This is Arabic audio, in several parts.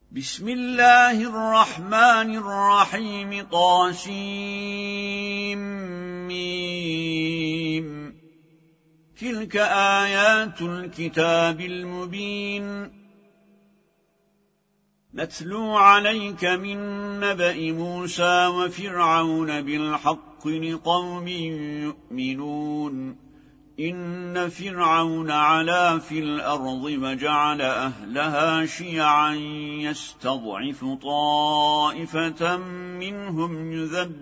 بسم الله الرحمن الرحيم طاسيم تلك آيات الكتاب المبين نتلو عليك من نبأ موسى وفرعون بالحق لقوم يؤمنون إن فرعون علا في الأرض وجعل أهلها شيعا يستضعف طائفة منهم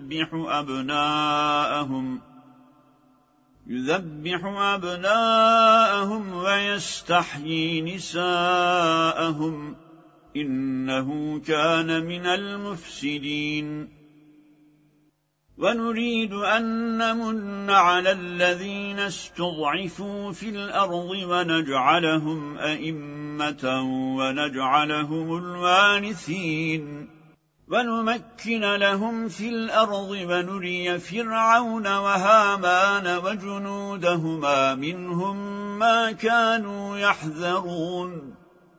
يذبح أبناءهم ويستحيي نساءهم إنه كان من المفسدين ونريد أن نمن على الذين استضعفوا في الأرض ونجعلهم أئمة ونجعلهم الوارثين ونمكن لهم في الأرض ونري فرعون وهامان وجنودهما منهم ما كانوا يحذرون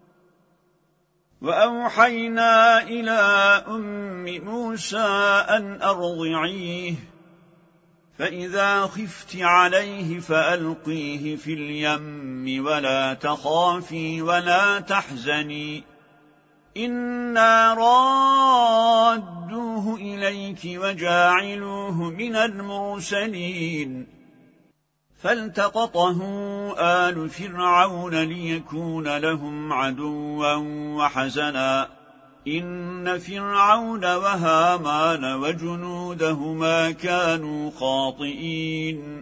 وأوحينا إلى أم موسى أن أرضعيه فإذا خفت عليه فألقيه في اليم ولا تخافي ولا تحزني إنا رادوه إليك وجاعلوه من المرسلين فالتقطه آل فرعون ليكون لهم عدوا وحزنا إن فرعون وهامان وجنودهما كانوا خاطئين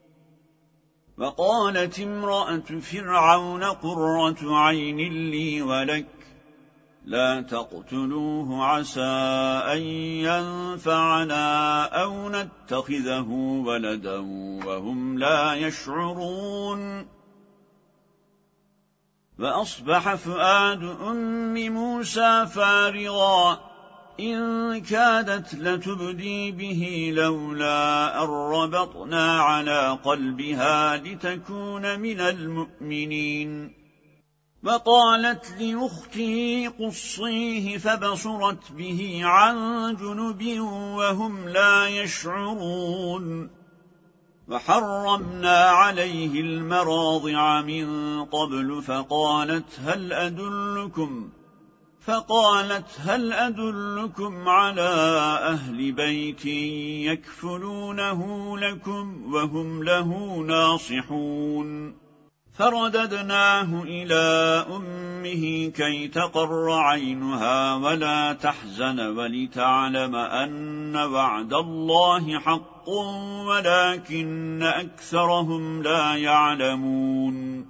وقالت امرأة فرعون قرة عين لي ولك لا تقتلوه عسى أن ينفعنا أو نتخذه ولدا وهم لا يشعرون وأصبح فؤاد أم موسى فارغا إن كادت لتبدي به لولا أن ربطنا على قلبها لتكون من المؤمنين وقالت لأخته قصيه فبصرت به عن جنب وهم لا يشعرون وحرمنا عليه المراضع من قبل فقالت هل أدلكم على أهل بيت يكفلونه لكم وهم له ناصحون فرددناه إلى أمه كي تقر عينها ولا تحزن ولتعلم أن وعد الله حق ولكن أكثرهم لا يعلمون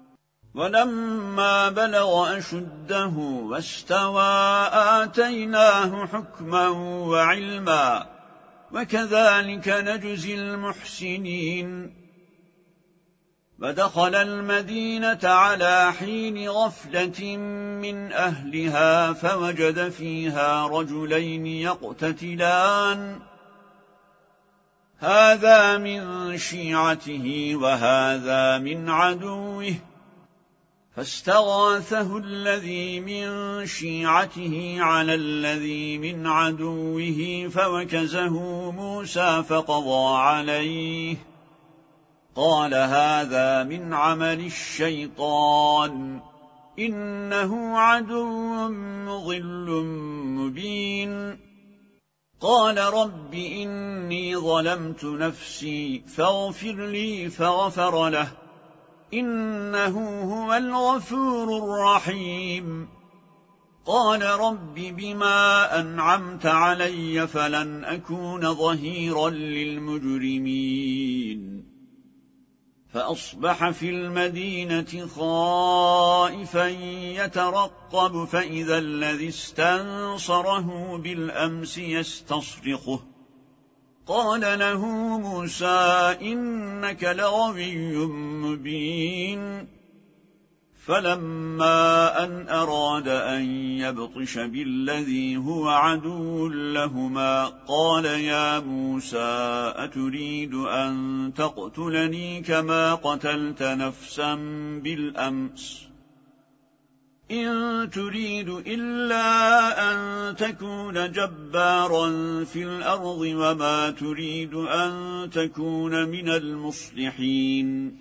ولما بلغ أشده واستوى آتيناه حكما وعلما وكذلك نجزي المحسنين ودخل المدينة على حين غفلة من أهلها فوجد فيها رجلين يقتتلان هذا من شيعته وهذا من عدوه فاستغاثه الذي من شيعته على الذي من عدوه فوكزه موسى فقضى عليه قال هذا من عمل الشيطان إنه عدو مضل مبين قال رب إني ظلمت نفسي فاغفر لي فغفر له إنه هو الغفور الرحيم قال رب بما أنعمت علي فلن أكون ظهيرا للمجرمين فأصبح في المدينة خائفا يترقب فإذا الذي استنصره بالأمس يستصرخه قال له موسى إنك لغوي مبين فلما أن أراد أن يبطش بالذي هو عدو لهما قال يا موسى أتريد أن تقتلني كما قتلت نفسا بالأمس إن تريد إلا أن تكون جبارا في الأرض وما تريد أن تكون من المصلحين.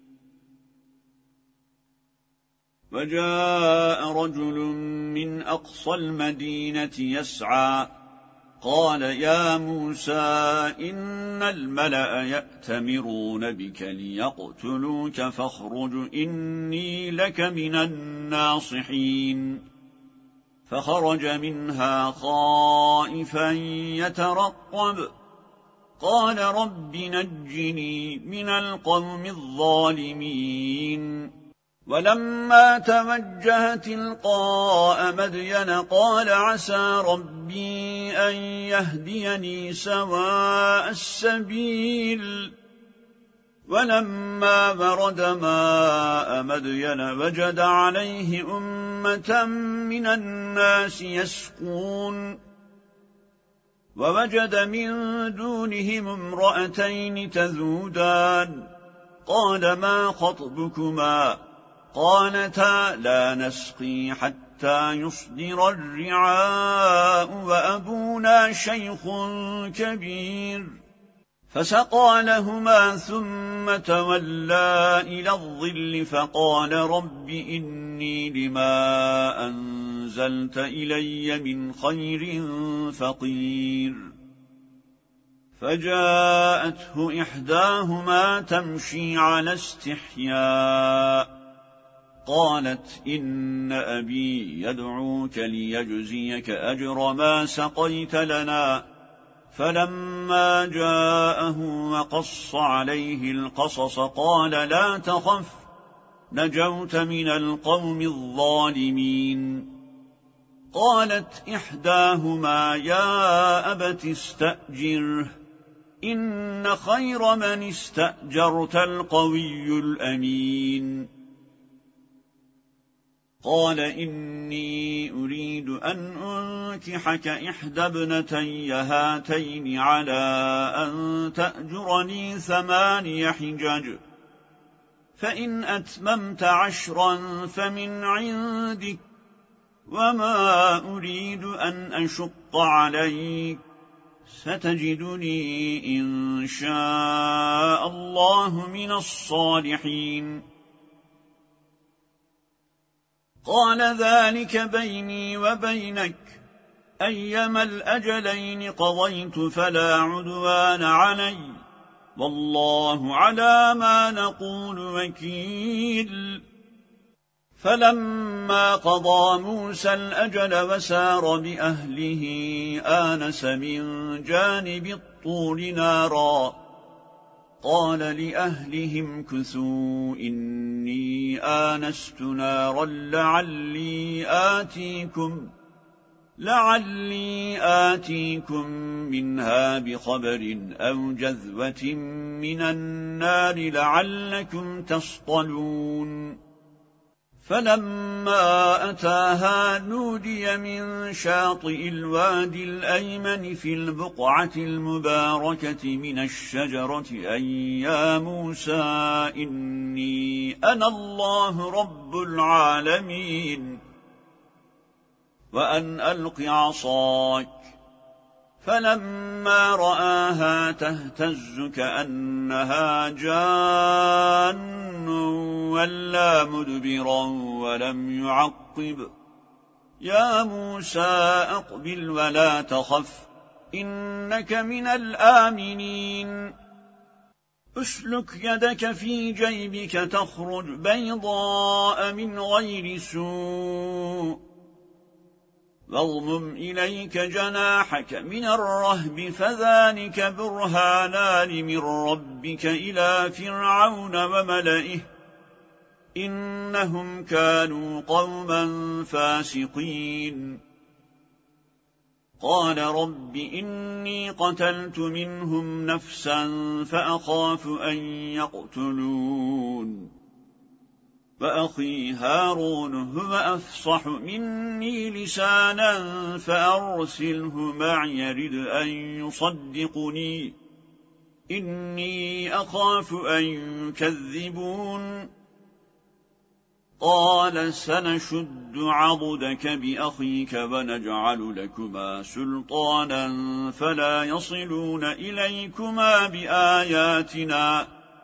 وجاء رجل من أقصى المدينة يسعى قال يا موسى إن الملأ يأتمرون بك ليقتلوك فاخرج إني لك من الناصحين. فخرج منها خائفا يترقب قال رب نجني من القوم الظالمين. ولما توجه تلقاء مدين قال عسى ربي أن يهديني سواء السبيل. ولما ورد ماء مدين وجد عليه أمة من الناس يسقون ووجد من دونهم امرأتين تذودان قال ما خطبكما قالتا لا نسقي حتى يصدر الرعاء وأبونا شيخ كبير. فسقى لهما ثم تولى إلى الظل فقال رب إني لما أنزلت إلي من خير فقير. فجاءته إحداهما تمشي على استحياء قالت إن أبي يدعوك ليجزيك أجر ما سقيت لنا. فلما جاءه وقص عليه القصص قال لا تخف نجوت من القوم الظالمين. قالت إحداهما يا أبت استأجره إن خير من استأجرت القوي الأمين. قال إني أريد أن أنكحك إحدى ابنتي هاتين على أن تأجرني 8 حجج فإن أتممت 10 فمن عندك وما أريد أن أشق عليك ستجدني إن شاء الله من الصالحين. قال ذلك بيني وبينك أيما الأجلين قضيت فلا عدوان علي والله على ما نقول وكيل. فلما قضى موسى الأجل وسار بأهله آنس من جانب الطور نارا قال لأهلهم كثوا إني آنست نارا لعلي آتيكم منها بخبر أو جذوة من النار لعلكم تصطلون. فلما أتاها نودي من شاطئ الوادي الأيمن في البقعة المباركة من الشجرة أن يا موسى إني أنا الله رب العالمين وأن ألق عصاك. فلما رآها تهتز كأنها جان ولا مدبرا ولم يعقب يا موسى أقبل ولا تخف إنك من الآمنين. أسلك يدك في جيبك تخرج بيضاء من غير سوء واضمم إليك جناحك من الرهب فذلك برهانان من ربك إلى فرعون وملئه إنهم كانوا قوما فاسقين. قال رب إني قتلت منهم نفسا فأخاف أن يقتلون وأخي هارون هو أفصح مني لسانا فأرسله معي يرد أن يصدقني إني أخاف أن يكذبون. قال سنشد عضدك بأخيك ونجعل لكما سلطانا فلا يصلون إليكما بآياتنا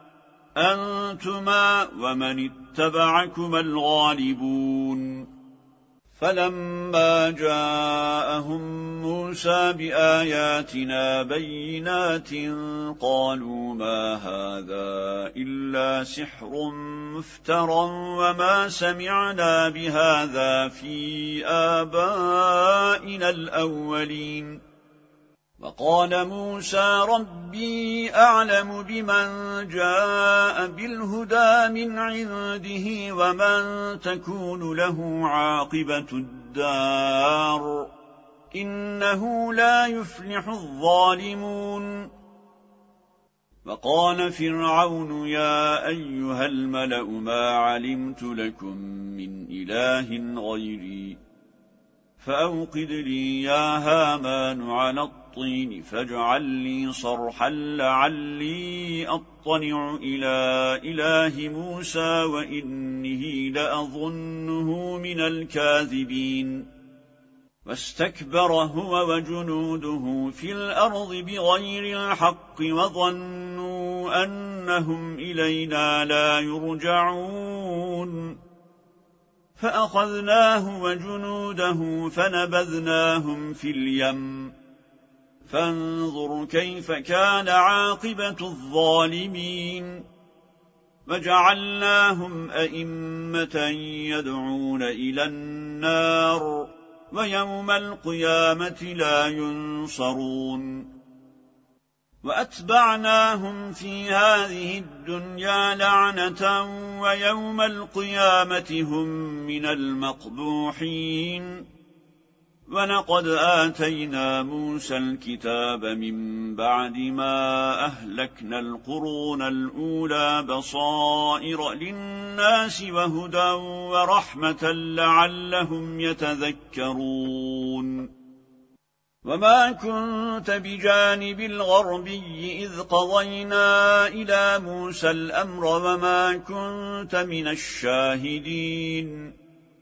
أنتما ومن اتبعكما الغالبون فلما جاءهم موسى بآياتنا بينات قالوا ما هذا إلا سحر مفترى وما سمعنا بهذا في آبائنا الأولين وقال موسى ربي أعلم بمن جاء بالهدى من عنده ومن تكون له عاقبة الدار إنه لا يفلح الظالمون وقال فرعون يا أيها الملأ ما علمت لكم من إله غيري فأوقد لي يا هامان على الطين فاجعل لي صرحا لعلي أطلع إلى إله موسى وإنه لأظنه من الكاذبين واستكبر هو وجنوده في الأرض بغير الحق وظنوا أنهم إلينا لا يرجعون فأخذناه وجنوده فنبذناهم في اليم فانظر كيف كان عاقبة الظالمين وجعلناهم أئمة يدعون إلى النار ويوم القيامة لا ينصرون وأتبعناهم في هذه الدنيا لعنة ويوم القيامة هم من المقبوحين ولقد آتينا موسى الكتاب من بعد ما أهلكنا القرون الأولى بصائر للناس وهدى ورحمة لعلهم يتذكرون وما كنت بجانب الغربي إذ قضينا إلى موسى الأمر وما كنت من الشاهدين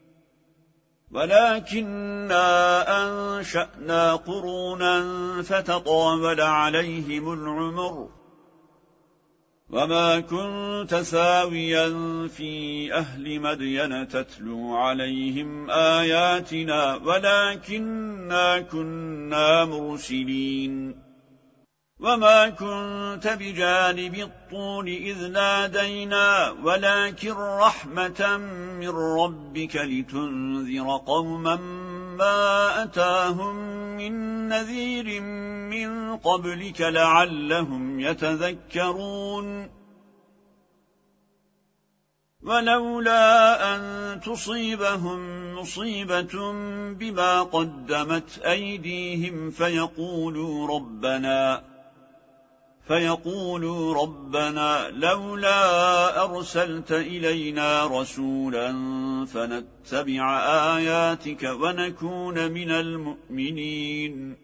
ولكننا أنشأنا قرونا فتطاول عليهم العمر وما كنت ثاويا في أهل مدين تتلو عليهم آياتنا ولكننا كنا مرسلين وما كنت بجانب الطول إذ نادينا ولكن رحمة من ربك لتنذر قوما ما أتاهم من نذير من قبلك لعلهم يتذكرون ولولا أن تصيبهم مصيبة بما قدمت أيديهم فيقولوا ربنا لولا أرسلت إلينا رسولا فنتبع آياتك ونكون من المؤمنين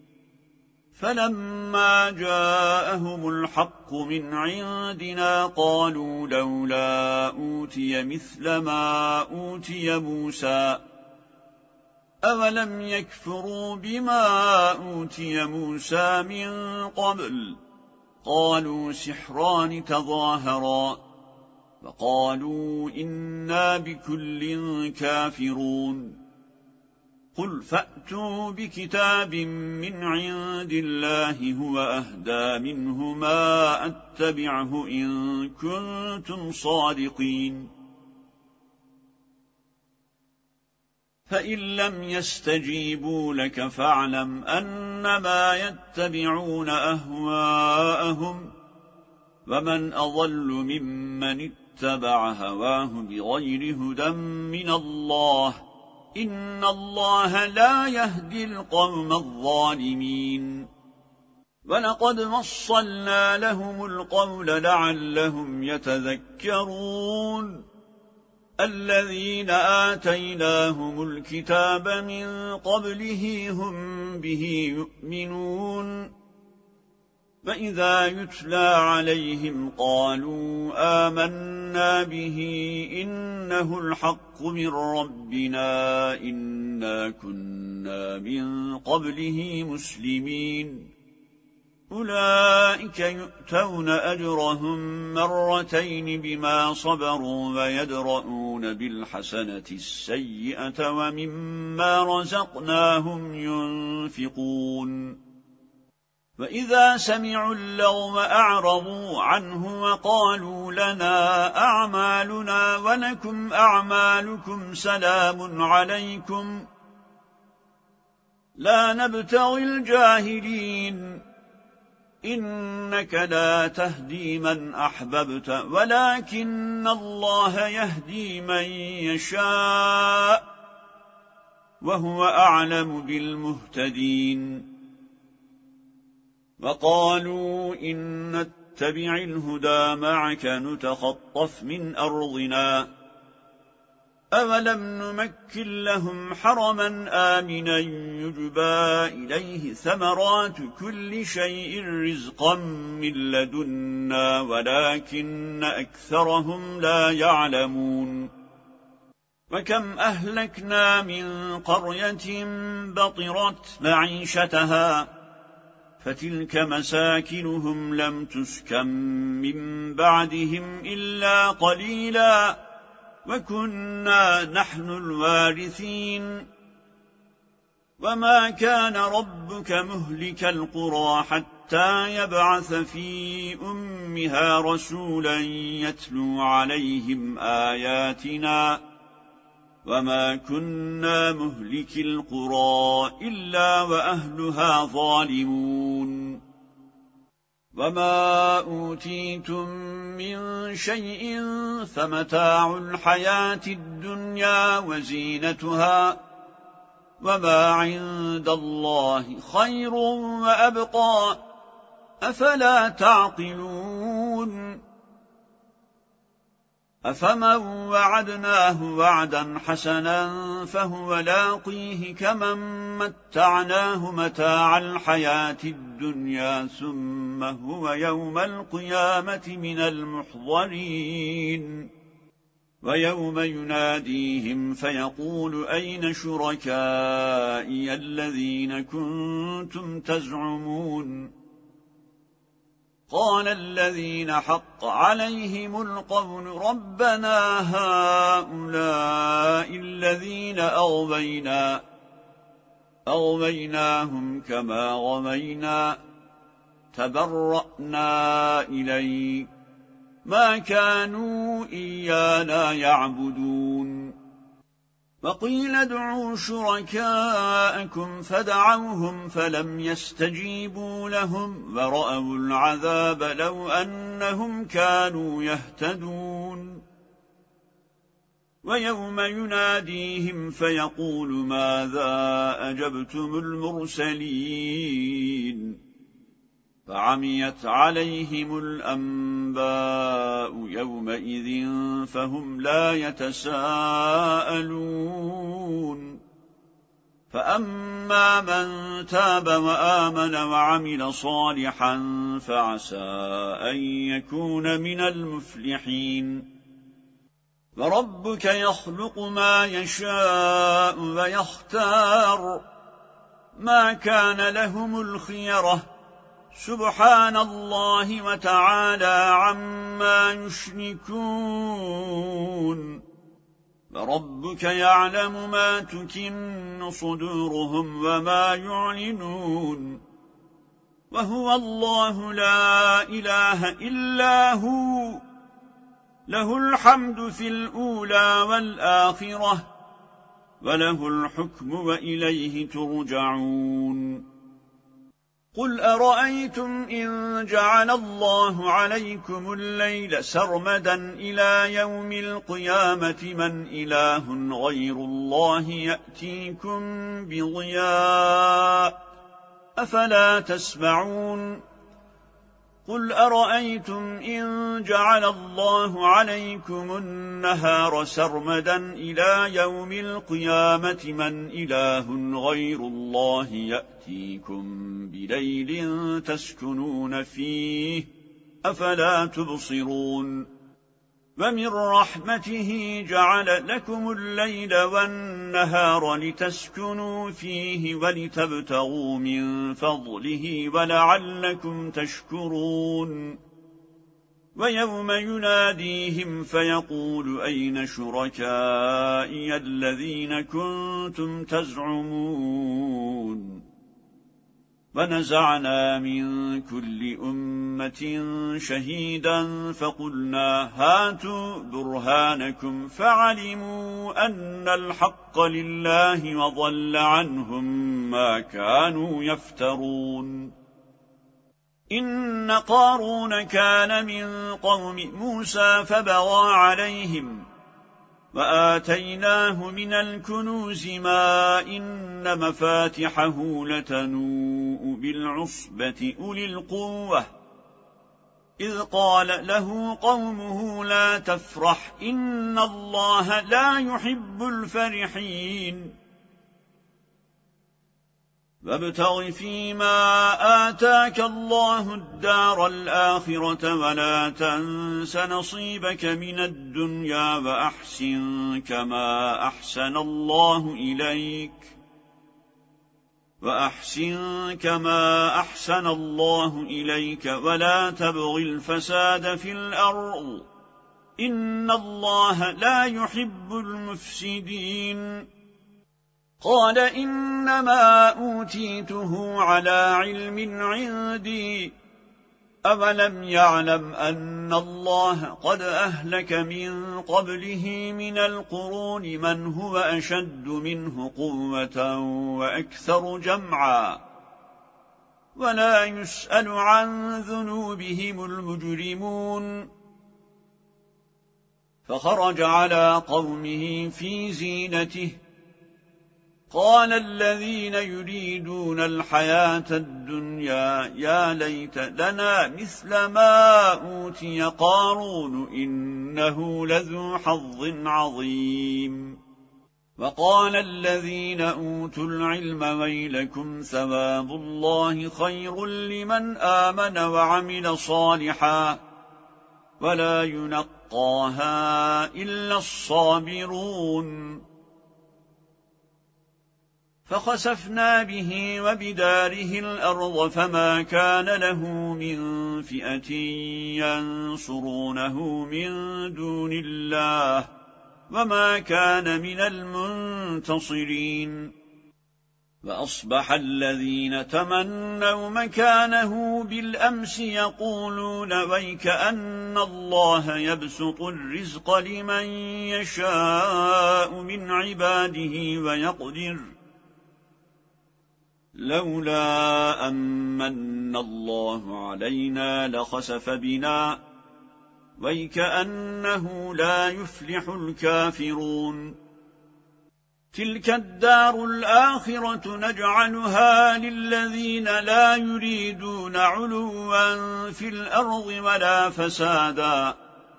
فلما جاءهم الحق من عندنا قالوا لولا أوتي مثل ما أوتي موسى أولم يكفروا بما أوتي موسى من قبل قالوا سحران تظاهرا وقالوا إنا بكل كافرون قل فأتوا بكتاب من عند الله هو أهدى منه ما أتبعه إن كنتم صادقين فإن لم يستجيبوا لك فاعلم أنما يتبعون أهواءهم ومن أضل ممن اتبع هواه بغير هدى من الله إن الله لا يهدي القوم الظالمين ولقد وصلنا لهم القول لعلهم يتذكرون الذين آتيناهم الكتاب من قبله هم به يؤمنون فإذا يتلى عليهم قالوا آمنا به إنه الحق من ربنا إنا كنا من قبله مسلمين أولئك يؤتون أجرهم مرتين بما صبروا ويدرؤون بالحسنة السيئة ومما رزقناهم ينفقون وإذا سمعوا اللغو أعرضوا عنه وقالوا لنا أعمالنا ولكم أعمالكم سلام عليكم لا نبتغي الجاهلين إنك لا تهدي من أحببت ولكن الله يهدي من يشاء وهو أعلم بالمهتدين وقالوا إن نتبع الهدى معك نتخطف من أرضنا أولم نمكن لهم حرما آمنا يجبى إليه ثمرات كل شيء رزقا من لدنا ولكن أكثرهم لا يعلمون وكم أهلكنا من قرية بطرت معيشتها فتلك مساكنهم لم تسكن من بعدهم إلا قليلا وكنا نحن الوارثين وما كان ربك مهلك القرى حتى يبعث في أمها رسولا يتلو عليهم آياتنا وما كنا مهلك القرى إلا وأهلها ظالمون وما أوتيتم من شيء فمتاع الحياة الدنيا وزينتها وما عند الله خير وأبقى أفلا تعقلون أفمن وعدناه وعدا حسنا فهو لاقيه كمن متعناه متاع الحياة الدنيا ثم هو يوم القيامة من المحضرين ويوم يناديهم فيقول أين شركائي الذين كنتم تزعمون قال الذين حق عليهم القول ربنا هؤلاء الذين أغويناهم كما غوينا تبرأنا إليك ما كانوا إيانا يعبدون وقيل ادعوا شركاءكم فدعوهم فلم يستجيبوا لهم ورأوا العذاب لو أنهم كانوا يهتدون ويوم يناديهم فيقول ماذا أجبتم المرسلين فعميت عليهم الأنباء يومئذ فهم لا يتساءلون فأما من تاب وآمن وعمل صالحا فعسى أن يكون من المفلحين وربك يخلق ما يشاء ويختار ما كان لهم الخيرة سبحان الله وتعالى عما يشركون وربك يعلم ما تكن صدورهم وما يعلنون وهو الله لا إله إلا هو له الحمد في الأولى والآخرة وله الحكم وإليه ترجعون قل أرأيتم إن جعل الله عليكم الليل سرمدا إلى يوم القيامة من إله غير الله يأتيكم بضياء أفلا تسمعون قل أرأيتم إن جعل الله عليكم النهار سرمدا إلى يوم القيامة من إله غير الله يأتيكم بليل تسكنون فيه أفلا تبصرون ومن رحمته جعل لكم الليل والنهار لتسكنوا فيه ولتبتغوا من فضله ولعلكم تشكرون ويوم يناديهم فيقول أين شركائي الذين كنتم تزعمون ونزعنا من كل أمة شهيدا فقلنا هاتوا برهانكم فعلموا أن الحق لله وضل عنهم ما كانوا يفترون إن قارون كان من قوم موسى فبغى عليهم وآتيناه من الكنوز ما إن مفاتحه لتنوء بالعصبة أولي القوة إذ قال له قومه لا تفرح إن الله لا يحب الفرحين وابتغ فيما آتاك الله الدار الآخرة ولا تنس نصيبك من الدنيا وأحسن كما أحسن الله إليك ولا تبغ الفساد في الأرض إن الله لا يحب المفسدين قال إنما أوتيته على علم عندي أولم يعلم أن الله قد أهلك من قبله من القرون من هو أشد منه قوة وأكثر جمعا ولا يسأل عن ذنوبهم المجرمون فخرج على قومه في زينته قال الذين يريدون الحياة الدنيا يا ليت لنا مثل ما أوتي قارون إنه لذو حظ عظيم وقال الذين أوتوا العلم ويلكم ثواب الله خير لمن آمن وعمل صالحا ولا ينقاها إلا الصابرون فخسفنا به وبداره الأرض فما كان له من فئة ينصرونه من دون الله وما كان من المنتصرين وأصبح الذين تمنوا مكانه بالأمس يقولون ويك أن الله يبسط الرزق لمن يشاء من عباده ويقدر لولا أمن الله علينا لخسف بنا ويكأنه لا يفلح الكافرون تلك الدار الآخرة نجعلها للذين لا يريدون علوا في الأرض ولا فسادا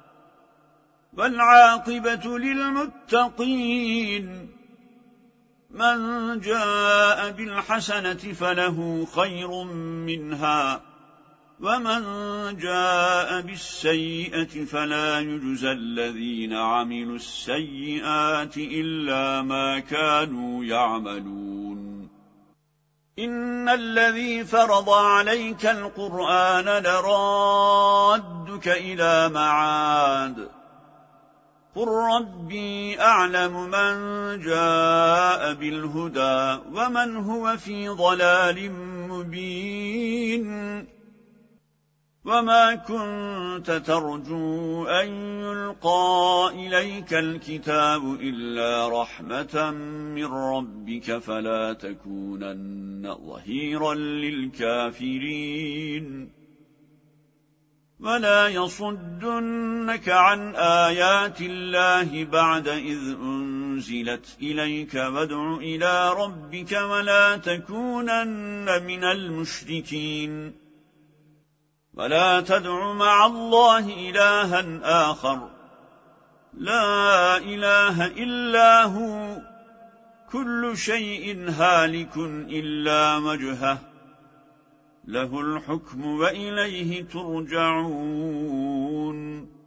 والعاقبة للمتقين من جاء بالحسنة فله خير منها ومن جاء بالسيئة فلا يجزى الذين عملوا السيئات إلا ما كانوا يعملون إن الذي فرض عليك القرآن لرادك إلى معاد قل ربي أعلم من جاء بالهدى ومن هو في ضلال مبين وما كنت ترجو أن يلقى إليك الكتاب إلا رحمة من ربك فلا تكونن ظهيرا للكافرين ولا يصدنك عن آيات الله بعد إذ أنزلت إليك وادع إلى ربك ولا تكونن من المشركين ولا تدع مع الله إلها آخر لا إله إلا هو كل شيء هالك إلا وجهه له الحكم وإليه ترجعون